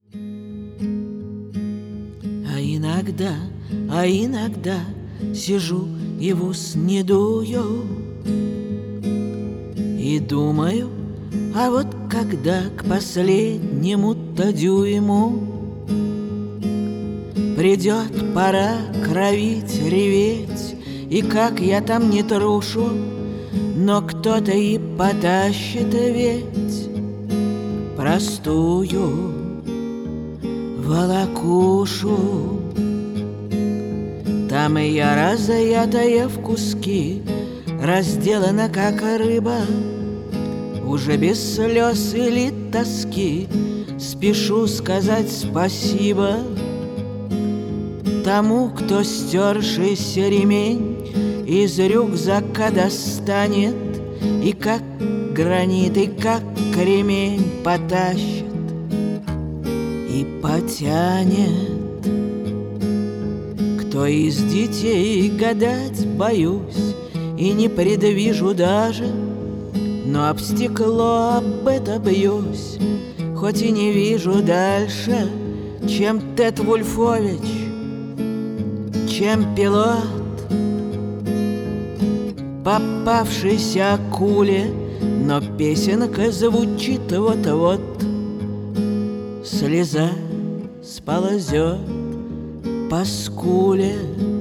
А иногда сижу и в ус не дую и думаю, а вот когда к последнему-то дюйму придет пора кровить, реветь, и как я там не трушу, но кто-то и потащит ведь простую волокушу. Там и я, разъятая в куски, разделана, как рыба, уже без слез или тоски спешу сказать спасибо тому, кто стершийся ремень из рюкзака достанет и как гранит, и как кремень потащит и потянет. Кто из детей, гадать боюсь и не предвижу даже, но об стекло об это бьюсь, хоть и не вижу дальше, чем Тед Вульфович, чем пилот, попавшийся акуле, но песенка звучит вот-вот. Слеза сползет по скуле.